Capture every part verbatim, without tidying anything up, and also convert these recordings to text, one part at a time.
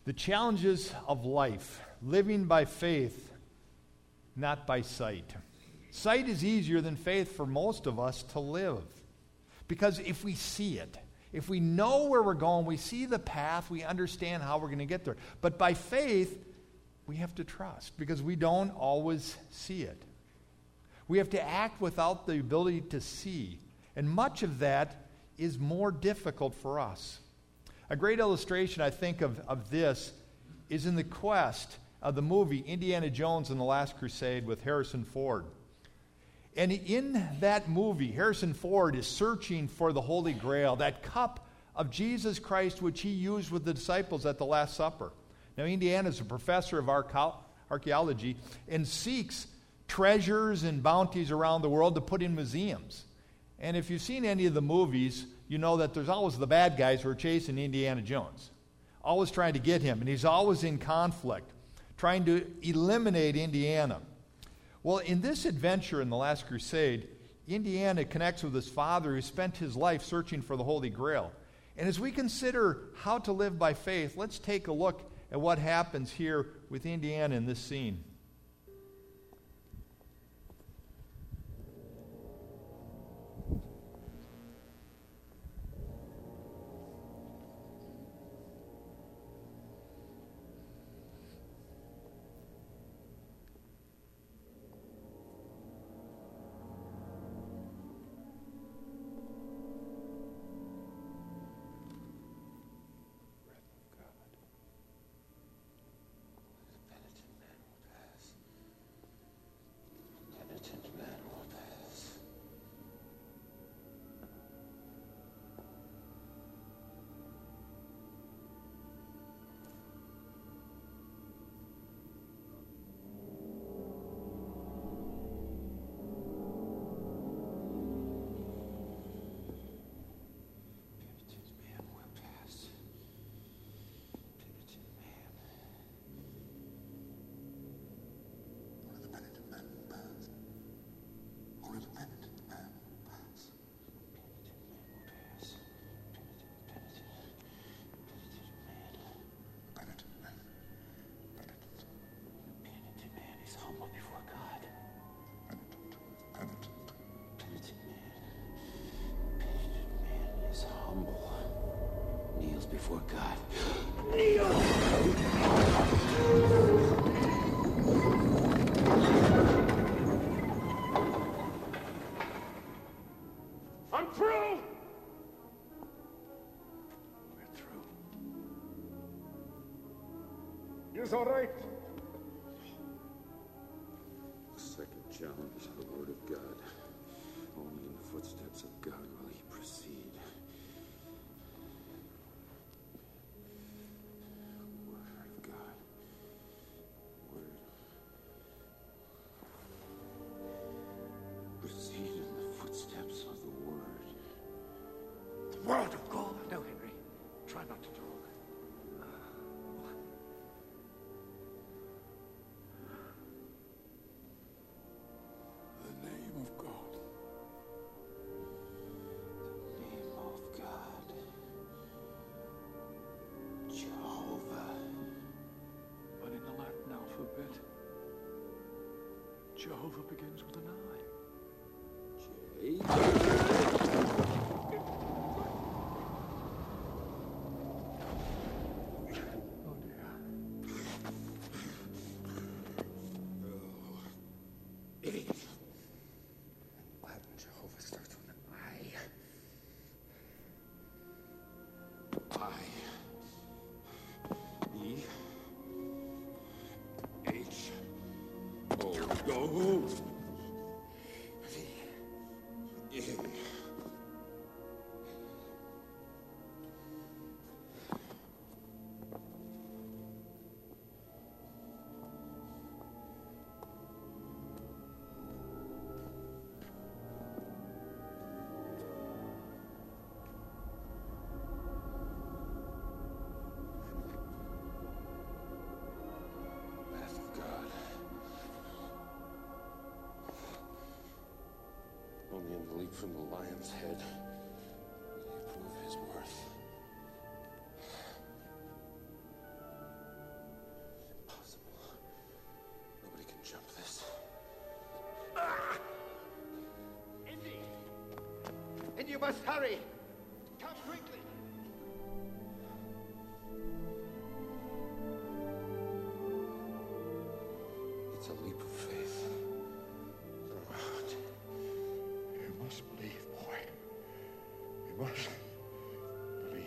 The challenges of life, living by faith, not by sight. Sight is easier than faith for most of us to live. Because if we see it, if we know where we're going, we see the path, we understand how we're going to get there. But by faith, we have to trust because we don't always see it. We have to act without the ability to see. And much of that is more difficult for us. A great illustration, I think, of, of this is in the quest of the movie Indiana Jones and the Last Crusade with Harrison Ford. And in that movie, Harrison Ford is searching for the Holy Grail, that cup of Jesus Christ which he used with the disciples at the Last Supper. Now, Indiana is a professor of archae- archaeology and seeks treasures and bounties around the world to put in museums. And if you've seen any of the movies, you know that there's always the bad guys who are chasing Indiana Jones, always trying to get him, and he's always in conflict, trying to eliminate Indiana. Well, in this adventure in the Last Crusade, Indiana connects with his father who spent his life searching for the Holy Grail. And as we consider how to live by faith, let's take a look at what happens here with Indiana in this scene. Before God. Kneel! I'm through! We're through. It's all right. The second challenge is the word of God. Only in the footsteps of God will he proceed. Word of God. No, Henry. Try not to talk. The name of God. The name of God. Jehovah. But in the Latin alphabet, Jehovah begins with an I. J. Oh. Yeah. Only in the leap from the lion's head will he prove his worth. And you must hurry. Come quickly. It's a leap of faith. Throw out. You must believe, boy. You must believe.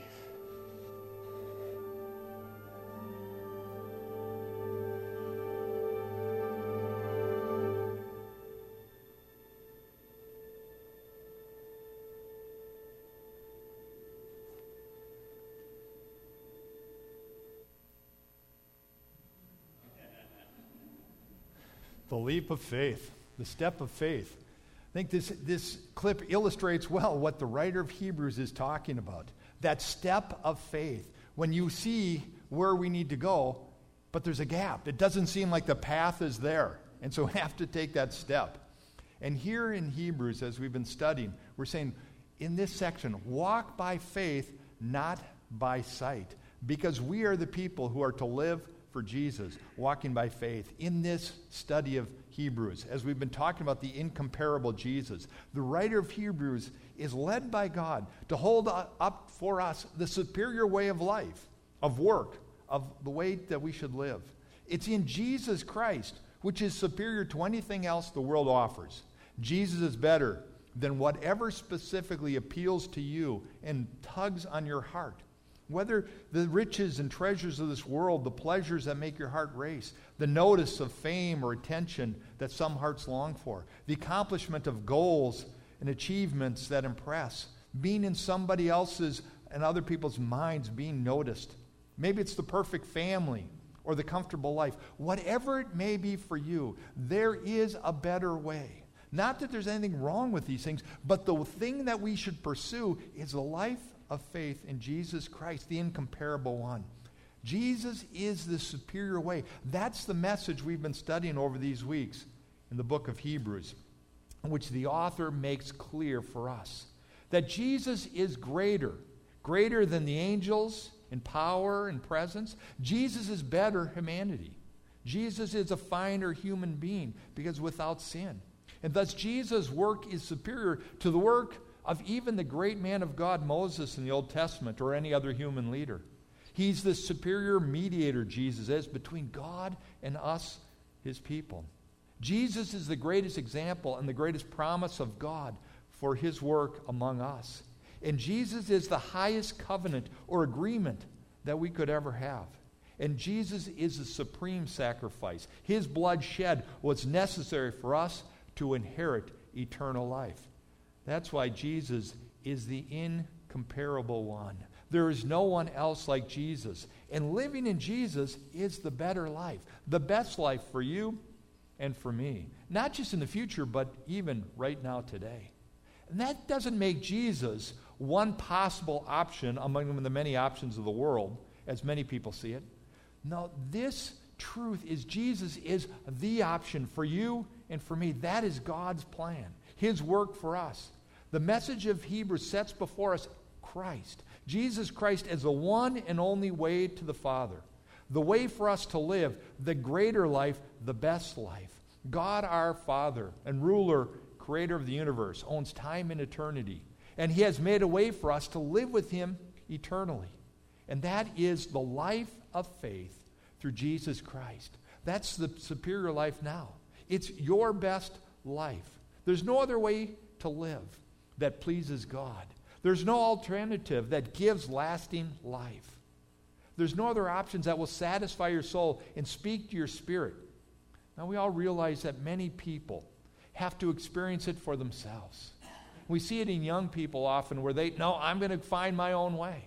The leap of faith, the step of faith. I think this, this clip illustrates well what the writer of Hebrews is talking about. That step of faith. When you see where we need to go, but there's a gap. It doesn't seem like the path is there. And so we have to take that step. And here in Hebrews, as we've been studying, we're saying in this section, walk by faith, not by sight. Because we are the people who are to live for Jesus, walking by faith. In this study of Hebrews, as we've been talking about the incomparable Jesus, the writer of Hebrews is led by God to hold up for us the superior way of life, of work, of the way that we should live. It's in Jesus Christ, which is superior to anything else the world offers. Jesus is better than whatever specifically appeals to you and tugs on your heart. Whether the riches and treasures of this world, the pleasures that make your heart race, the notice of fame or attention that some hearts long for, the accomplishment of goals and achievements that impress, being in somebody else's and other people's minds, being noticed. Maybe it's the perfect family or the comfortable life. Whatever it may be for you, there is a better way. Not that there's anything wrong with these things, but the thing that we should pursue is a life of faith in Jesus Christ, the incomparable one. Jesus is the superior way. That's the message we've been studying over these weeks in the book of Hebrews, which the author makes clear for us. That Jesus is greater, greater than the angels in power and presence. Jesus is better humanity. Jesus is a finer human being because without sin. And thus Jesus' work is superior to the work of even the great man of God, Moses, in the Old Testament, or any other human leader. He's the superior mediator, Jesus is, between God and us, his people. Jesus is the greatest example and the greatest promise of God for his work among us. And Jesus is the highest covenant or agreement that we could ever have. And Jesus is the supreme sacrifice. His blood shed was necessary for us to inherit eternal life. That's why Jesus is the incomparable one. There is no one else like Jesus. And living in Jesus is the better life, the best life for you and for me. Not just in the future, but even right now today. And that doesn't make Jesus one possible option among the many options of the world, as many people see it. No, this truth is Jesus is the option for you and for me. That is God's plan, his work for us. The message of Hebrews sets before us Christ. Jesus Christ as the one and only way to the Father. The way for us to live the greater life, the best life. God our Father and ruler, creator of the universe, owns time and eternity. And he has made a way for us to live with him eternally. And that is the life of faith through Jesus Christ. That's the superior life now. It's your best life. There's no other way to live that pleases God. There's no alternative that gives lasting life. There's no other options that will satisfy your soul and speak to your spirit. Now, we all realize that many people have to experience it for themselves. We see it in young people often where they, no, I'm going to find my own way.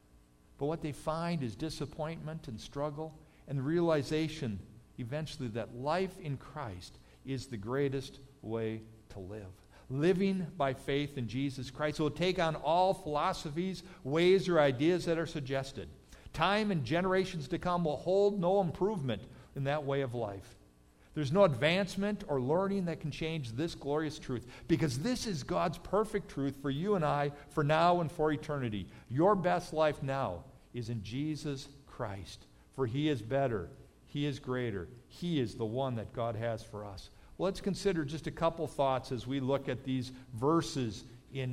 But what they find is disappointment and struggle and the realization eventually that life in Christ is the greatest way to live. Living by faith in Jesus Christ will take on all philosophies, ways, or ideas that are suggested. Time and generations to come will hold no improvement in that way of life. There's no advancement or learning that can change this glorious truth, because this is God's perfect truth for you and I, for now and for eternity. Your best life now is in Jesus Christ, for he is better, he is greater, he is the one that God has for us. Well, let's consider just a couple thoughts as we look at these verses in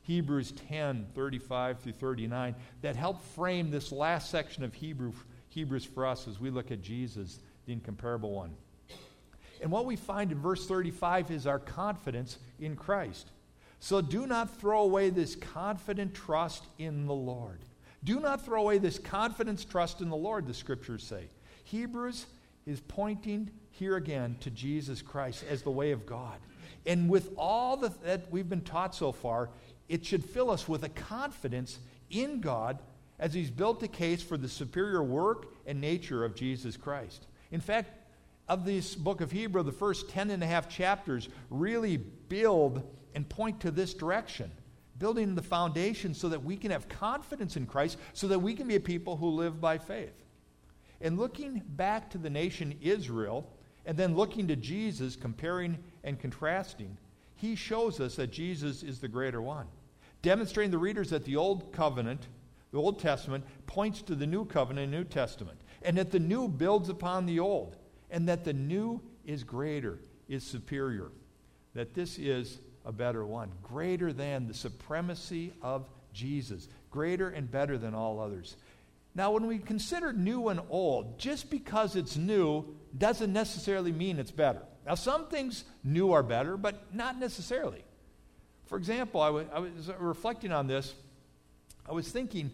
Hebrews ten, thirty-five through thirty-nine, that help frame this last section of Hebrew, Hebrews for us as we look at Jesus, the incomparable one. And what we find in verse thirty-five is our confidence in Christ. So do not throw away this confident trust in the Lord. Do not throw away this confidence trust in the Lord, the scriptures say. Hebrews is pointing here again to Jesus Christ as the way of God. And with all the, that we've been taught so far, it should fill us with a confidence in God as he's built a case for the superior work and nature of Jesus Christ. In fact, of this book of Hebrew, the first ten and a half chapters really build and point to this direction, building the foundation so that we can have confidence in Christ, so that we can be a people who live by faith. And looking back to the nation Israel, and then looking to Jesus, comparing and contrasting, he shows us that Jesus is the greater one, demonstrating the readers that the Old Covenant, the Old Testament, points to the New Covenant, New Testament, and that the new builds upon the old, and that the new is greater, is superior, that this is a better one, greater than the supremacy of Jesus, greater and better than all others. Now, when we consider new and old, just because it's new doesn't necessarily mean it's better. Now, some things new are better, but not necessarily. For example, I, w- I was reflecting on this. I was thinking,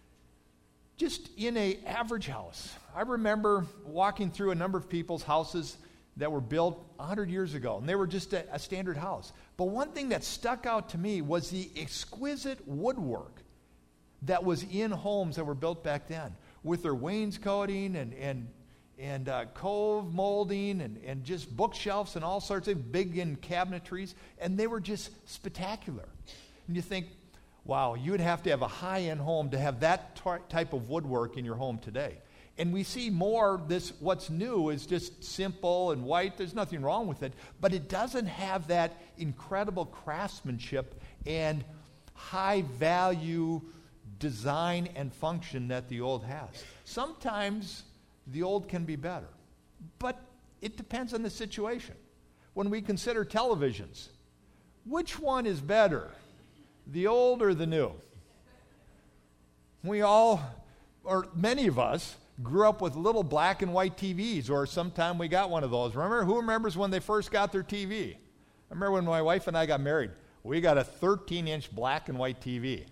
just in an average house, I remember walking through a number of people's houses that were built one hundred years ago, and they were just a, a standard house. But one thing that stuck out to me was the exquisite woodwork that was in homes that were built back then, with their wainscoting and and and uh, cove molding and, and just bookshelves and all sorts of big in cabinetries, and they were just spectacular. And you think, wow, you would have to have a high-end home to have that tar- type of woodwork in your home today. And we see more, this what's new is just simple and white. There's nothing wrong with it, but it doesn't have that incredible craftsmanship and high-value design and function that the old has. Sometimes the old can be better, but it depends on the situation. When we consider televisions, which one is better, the old or the new? We all, or many of us, grew up with little black and white T Vs, or sometime we got one of those. Remember? Who remembers when they first got their T V? I remember when my wife and I got married, we got a thirteen-inch black and white T V.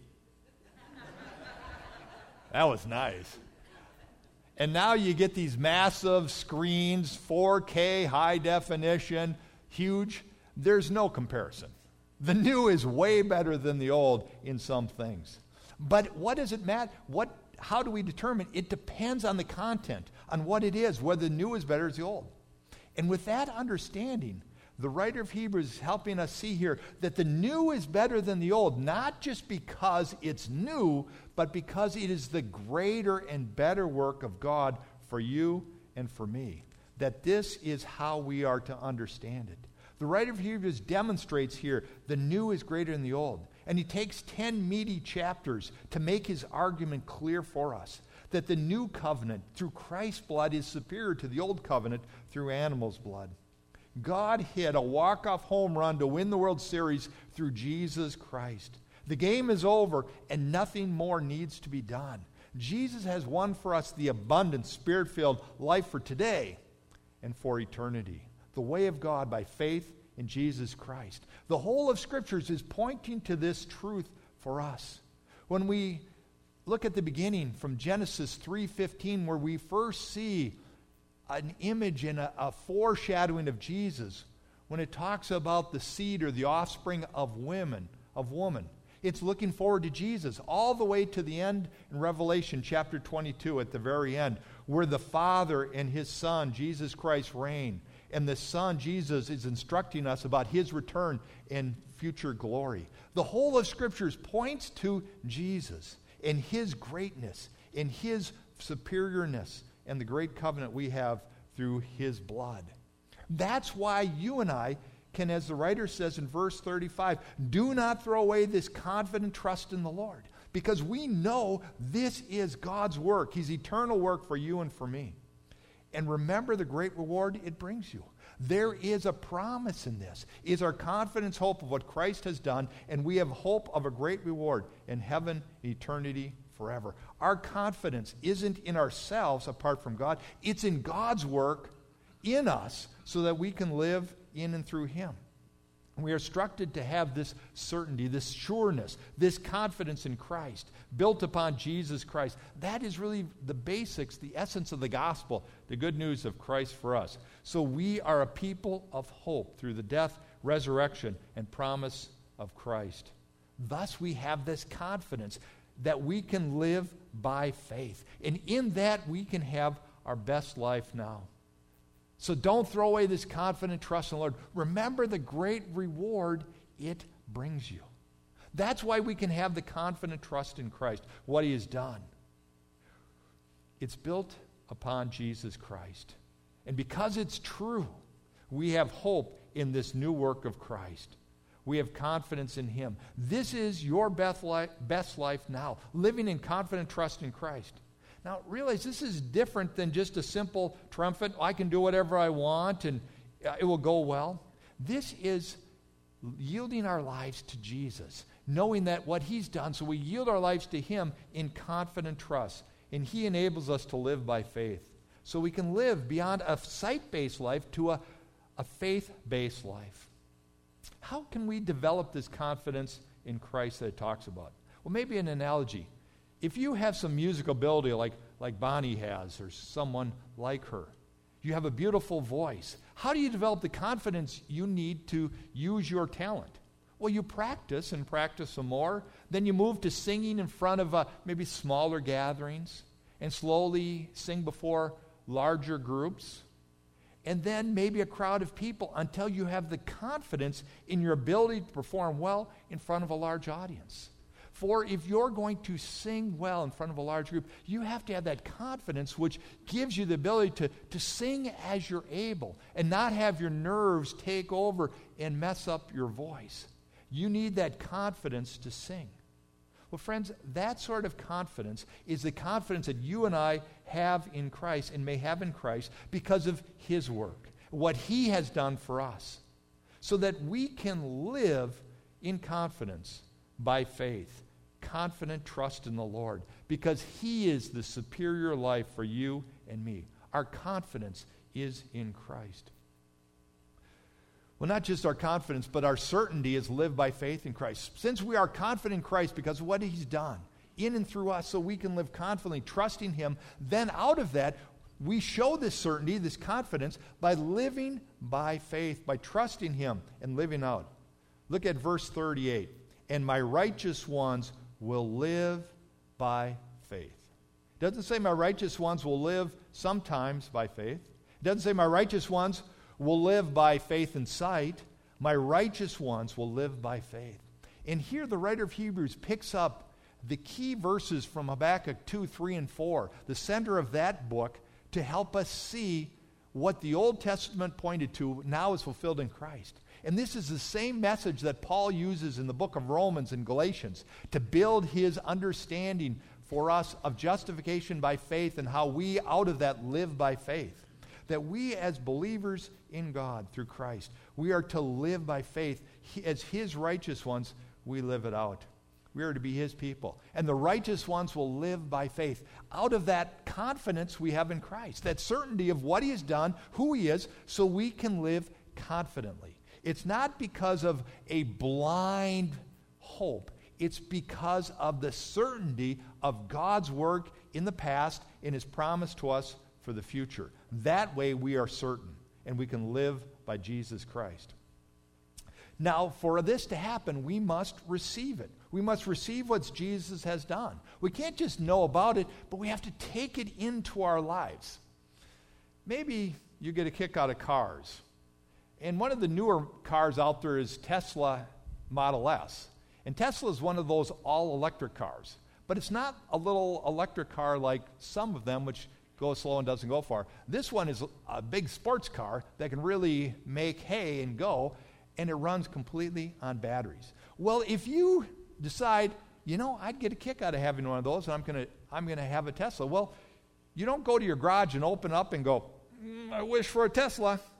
That was nice. And now you get these massive screens, four K, high definition, huge. There's no comparison. The new is way better than the old in some things. But what does it matter? What, how do we determine? It depends on the content, on what it is, whether the new is better as the old. And with that understanding, the writer of Hebrews is helping us see here that the new is better than the old, not just because it's new, but because it is the greater and better work of God for you and for me. That this is how we are to understand it. The writer of Hebrews demonstrates here the new is greater than the old. And he takes ten meaty chapters to make his argument clear for us. That the new covenant through Christ's blood is superior to the old covenant through animals' blood. God hit a walk-off home run to win the World Series through Jesus Christ. The game is over, and nothing more needs to be done. Jesus has won for us the abundant, spirit-filled life for today and for eternity. The way of God by faith in Jesus Christ. The whole of Scriptures is pointing to this truth for us. When we look at the beginning from Genesis three fifteen, where we first see an image and a, a foreshadowing of Jesus, when it talks about the seed or the offspring of women, of woman, it's looking forward to Jesus all the way to the end in Revelation chapter twenty-two at the very end, where the Father and his Son, Jesus Christ, reign. And the Son, Jesus, is instructing us about his return and future glory. The whole of Scriptures points to Jesus and his greatness and his superiorness and the great covenant we have through his blood. That's why you and I can, as the writer says in verse thirty-five, do not throw away this confident trust in the Lord, because we know this is God's work, his eternal work for you and for me. And remember the great reward it brings you. There is a promise in this. Is our confidence hope of what Christ has done, and we have hope of a great reward in heaven, eternity, forever. Our confidence isn't in ourselves apart from God. It's in God's work in us so that we can live in and through Him. We are instructed to have this certainty, this sureness, this confidence in Christ, built upon Jesus Christ. That is really the basics, the essence of the gospel, the good news of Christ for us. So we are a people of hope through the death, resurrection, and promise of Christ. Thus we have this confidence that we can live by faith. And in that we can have our best life now. So don't throw away this confident trust in the Lord. Remember the great reward it brings you. That's why we can have the confident trust in Christ, what He has done. It's built upon Jesus Christ. And because it's true, we have hope in this new work of Christ. We have confidence in Him. This is your best life, best life now, living in confident trust in Christ. Now, realize this is different than just a simple triumphant, I can do whatever I want and it will go well. This is yielding our lives to Jesus, knowing that what He's done, so we yield our lives to Him in confident trust, and He enables us to live by faith. So we can live beyond a sight-based life to a, a faith-based life. How can we develop this confidence in Christ that it talks about? Well, maybe an analogy. If you have some musical ability like, like Bonnie has or someone like her, you have a beautiful voice. How do you develop the confidence you need to use your talent? Well, you practice and practice some more. Then you move to singing in front of uh, maybe smaller gatherings and slowly sing before larger groups. And then maybe a crowd of people until you have the confidence in your ability to perform well in front of a large audience. For if you're going to sing well in front of a large group, you have to have that confidence which gives you the ability to, to sing as you're able and not have your nerves take over and mess up your voice. You need that confidence to sing. Well, friends, that sort of confidence is the confidence that you and I have in Christ and may have in Christ because of His work, what He has done for us, so that we can live in confidence by faith. Confident trust in the Lord because He is the superior life for you and me. Our confidence is in Christ. Well, not just our confidence, but our certainty is lived by faith in Christ. Since we are confident in Christ because of what He's done in and through us so we can live confidently, trusting Him, then out of that, we show this certainty, this confidence, by living by faith, by trusting Him and living out. Look at verse thirty-eight. And my righteous ones will live by faith. It doesn't say my righteous ones will live sometimes by faith. It doesn't say my righteous ones will live by faith and sight. My righteous ones will live by faith. And here the writer of Hebrews picks up the key verses from Habakkuk two, three, and four, the center of that book, to help us see what the Old Testament pointed to now is fulfilled in Christ. And this is the same message that Paul uses in the book of Romans and Galatians to build his understanding for us of justification by faith and how we out of that live by faith. That we as believers in God through Christ, we are to live by faith. He, as His righteous ones, we live it out. We are to be His people. And the righteous ones will live by faith out of that confidence we have in Christ, that certainty of what He has done, who He is, so we can live confidently. It's not because of a blind hope. It's because of the certainty of God's work in the past and His promise to us for the future. That way we are certain and we can live by Jesus Christ. Now, for this to happen, we must receive it. We must receive what Jesus has done. We can't just know about it, but we have to take it into our lives. Maybe you get a kick out of cars. And one of the newer cars out there is Tesla Model S. And Tesla is one of those all-electric cars. But it's not a little electric car like some of them, which goes slow and doesn't go far. This one is a big sports car that can really make hay and go, and it runs completely on batteries. Well, if you decide, you know, I'd get a kick out of having one of those, and I'm going to I'm going to have a Tesla. Well, you don't go to your garage and open up and go, mm, I wish for a Tesla.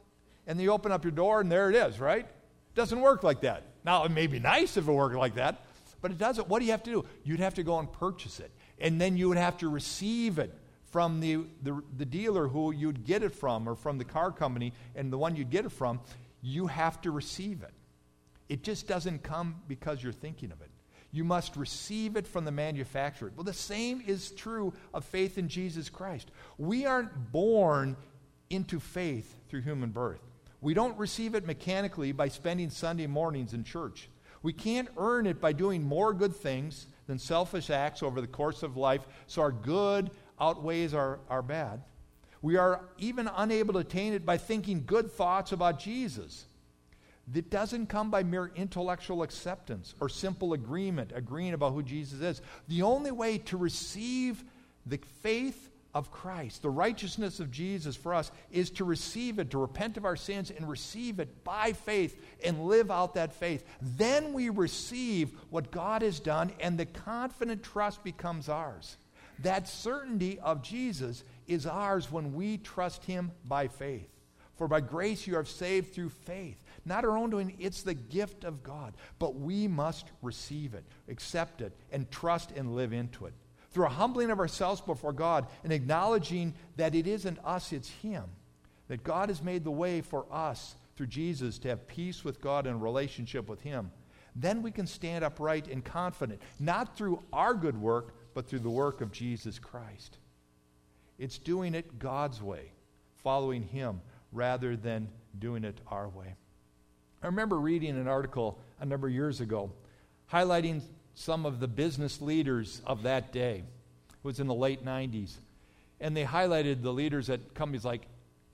and then you open up your door and there it is, right? It doesn't work like that. Now, it may be nice if it worked like that, but it doesn't. What do you have to do? You'd have to go and purchase it, and then you would have to receive it from the, the, the dealer who you'd get it from, or from the car company, and the one you'd get it from, you have to receive it. It just doesn't come because you're thinking of it. You must receive it from the manufacturer. Well, the same is true of faith in Jesus Christ. We aren't born into faith through human birth. We don't receive it mechanically by spending Sunday mornings in church. We can't earn it by doing more good things than selfish acts over the course of life, so our good outweighs our, our bad. We are even unable to attain it by thinking good thoughts about Jesus. It doesn't come by mere intellectual acceptance or simple agreement, agreeing about who Jesus is. The only way to receive the faith of Christ, the righteousness of Jesus for us, is to receive it, to repent of our sins and receive it by faith and live out that faith. Then we receive what God has done, and the confident trust becomes ours. That certainty of Jesus is ours when we trust him by faith. For by grace you are saved through faith. Not our own doing, it's the gift of God. But we must receive it, accept it, and trust and live into it. Through a humbling of ourselves before God and acknowledging that it isn't us, it's him. That God has made the way for us through Jesus to have peace with God and a relationship with him. Then we can stand upright and confident, not through our good work, but through the work of Jesus Christ. It's doing it God's way, following him, rather than doing it our way. I remember reading an article a number of years ago highlighting some of the business leaders of that day. It was in the late nineties. And they highlighted the leaders at companies like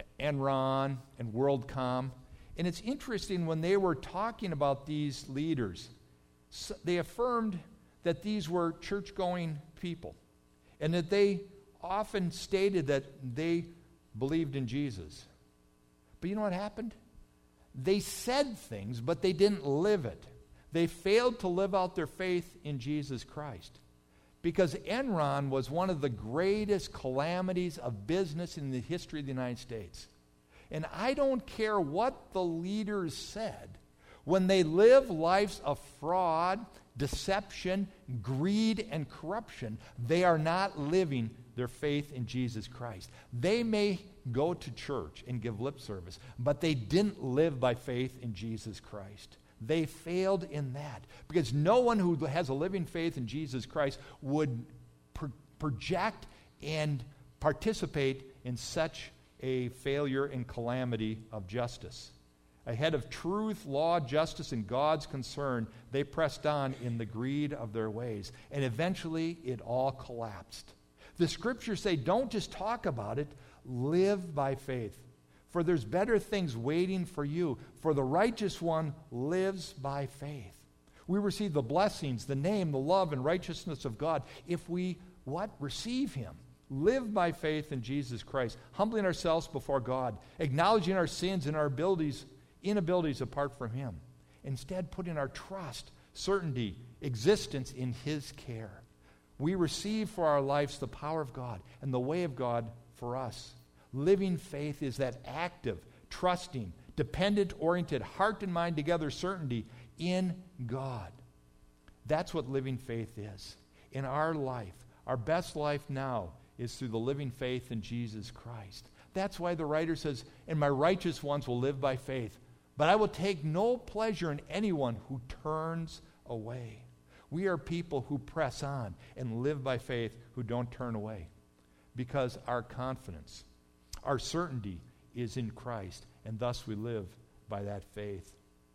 Enron and WorldCom. And it's interesting, when they were talking about these leaders, they affirmed that these were church-going people, and that they often stated that they believed in Jesus. But you know what happened? They said things, but they didn't live it. They failed to live out their faith in Jesus Christ. Because Enron was one of the greatest calamities of business in the history of the United States. And I don't care what the leaders said, when they live lives of fraud, deception, greed, and corruption, they are not living their faith in Jesus Christ. They may go to church and give lip service, but they didn't live by faith in Jesus Christ. They failed in that, because no one who has a living faith in Jesus Christ would pro- project and participate in such a failure and calamity of justice. Ahead of truth, law, justice, and God's concern, they pressed on in the greed of their ways. And eventually, it all collapsed. The scriptures say, don't just talk about it, live by faith. For there's better things waiting for you. For the righteous one lives by faith. We receive the blessings, the name, the love, and righteousness of God if we, what? Receive him. Live by faith in Jesus Christ, humbling ourselves before God, acknowledging our sins and our abilities, inabilities apart from him. Instead, putting our trust, certainty, existence in his care. We receive for our lives the power of God and the way of God for us. Living faith is that active, trusting, dependent-oriented, heart and mind together certainty in God. That's what living faith is. In our life, our best life now is through the living faith in Jesus Christ. That's why the writer says, and my righteous ones will live by faith, but I will take no pleasure in anyone who turns away. We are people who press on and live by faith, who don't turn away, because our confidence, our certainty is in Christ, and thus we live by that faith.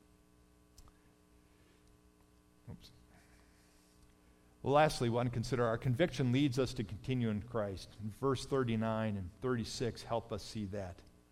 Oops. Well, lastly, we want to consider our conviction leads us to continue in Christ. And verse thirty-nine and thirty-six help us see that.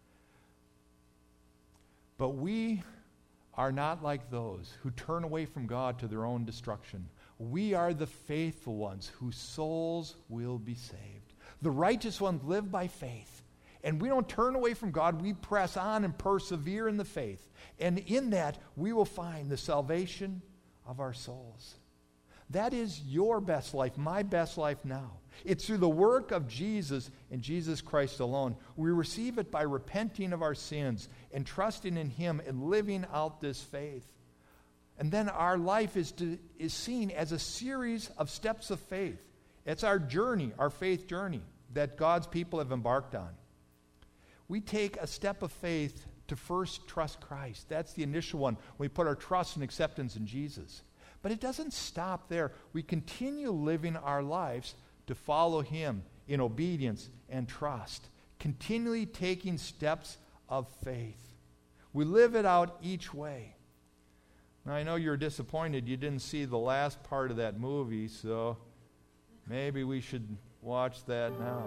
But we are not like those who turn away from God to their own destruction. We are the faithful ones whose souls will be saved. The righteous ones live by faith. And we don't turn away from God. We press on and persevere in the faith. And in that, we will find the salvation of our souls. That is your best life, my best life now. It's through the work of Jesus and Jesus Christ alone. We receive it by repenting of our sins and trusting in him and living out this faith. And then our life is, to, is seen as a series of steps of faith. It's our journey, our faith journey, that God's people have embarked on. We take a step of faith to first trust Christ. That's the initial one. We put our trust and acceptance in Jesus. But it doesn't stop there. We continue living our lives to follow him in obedience and trust, continually taking steps of faith. We live it out each way. Now, I know you're disappointed you didn't see the last part of that movie, so maybe we should watch that now.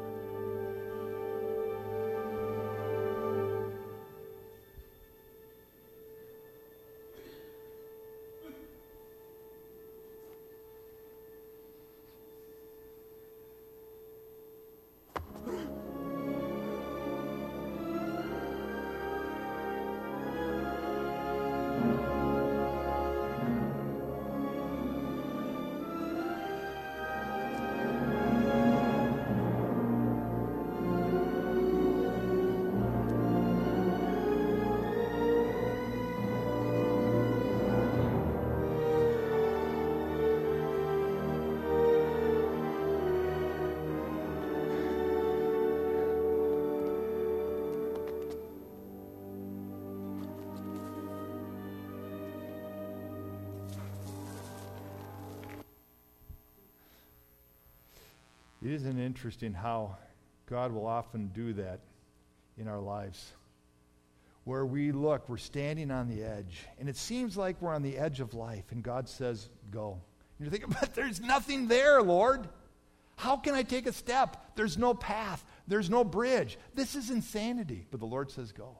It isn't interesting how God will often do that in our lives. Where we look, we're standing on the edge, and it seems like we're on the edge of life, and God says, go. And you're thinking, but there's nothing there, Lord. How can I take a step? There's no path. There's no bridge. This is insanity. But the Lord says, go.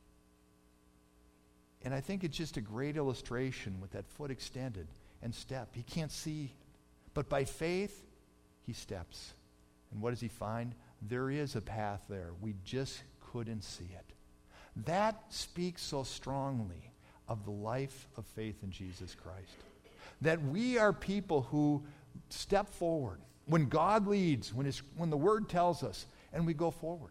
And I think it's just a great illustration with that foot extended and step. He can't see, but by faith, he steps. And what does he find? There is a path there. We just couldn't see it. That speaks so strongly of the life of faith in Jesus Christ. That we are people who step forward when God leads, when, his, when the Word tells us, and we go forward.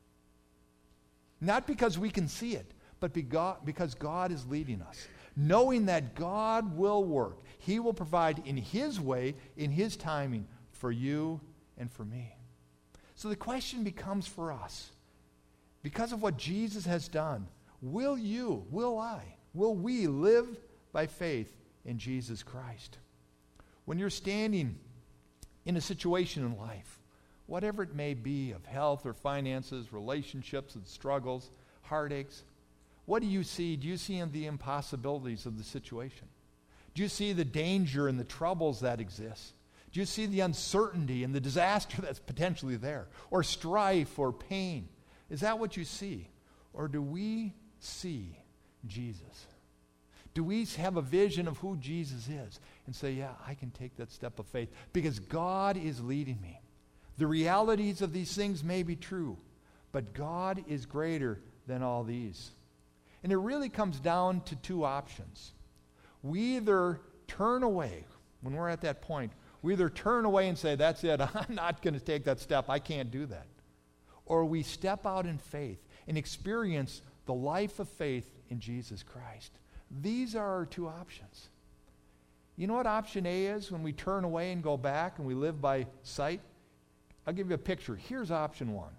Not because we can see it, but because God is leading us. Knowing that God will work. He will provide in his way, in his timing, for you and for me. So the question becomes for us, because of what Jesus has done, will you, will I, will we live by faith in Jesus Christ? When you're standing in a situation in life, whatever it may be, of health or finances, relationships and struggles, heartaches, what do you see? Do you see the impossibilities of the situation? Do you see the danger and the troubles that exist? Do you see the uncertainty and the disaster that's potentially there? Or strife or pain? Is that what you see? Or do we see Jesus? Do we have a vision of who Jesus is and say, yeah, I can take that step of faith because God is leading me. The realities of these things may be true, but God is greater than all these. And it really comes down to two options. We either turn away when we're at that point. We either turn away and say, that's it, I'm not going to take that step, I can't do that. Or we step out in faith and experience the life of faith in Jesus Christ. These are our two options. You know what option A is when we turn away and go back and we live by sight? I'll give you a picture. Here's option one.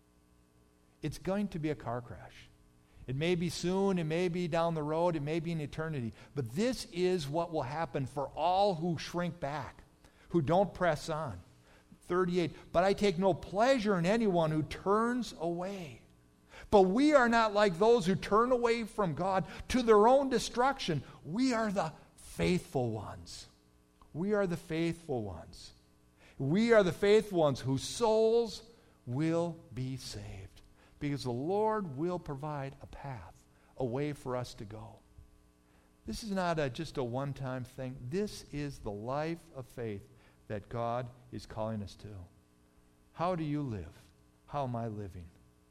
It's going to be a car crash. It may be soon, it may be down the road, it may be in eternity. But this is what will happen for all who shrink back, who don't press on. thirty-eight, but I take no pleasure in anyone who turns away. But we are not like those who turn away from God to their own destruction. We are the faithful ones. We are the faithful ones. We are the faithful ones whose souls will be saved. Because the Lord will provide a path, a way for us to go. This is not a, just a one-time thing. This is the life of faith that God is calling us to. How do you live? How am I living?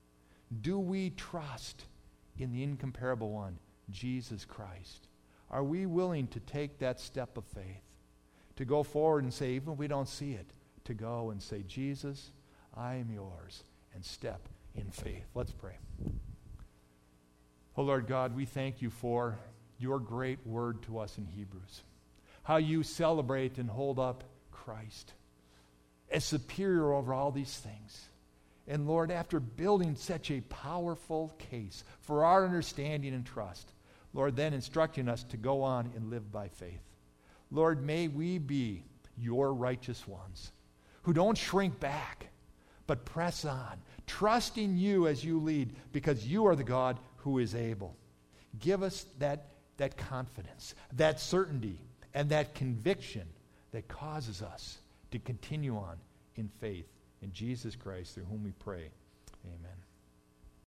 Do we trust in the incomparable one, Jesus Christ? Are we willing to take that step of faith, to to go forward and say, even if we don't see it, to go and say, Jesus, I am yours, and step in faith. Let's pray. Oh, Lord God, we thank you for your great word to us in Hebrews. How you celebrate and hold up Christ as superior over all these things. And Lord, after building such a powerful case for our understanding and trust, Lord, then instructing us to go on and live by faith. Lord, may we be your righteous ones who don't shrink back, but press on, trusting you as you lead, because you are the God who is able. Give us that, that confidence, that certainty, and that conviction that causes us to continue on in faith in Jesus Christ, through whom we pray. Amen.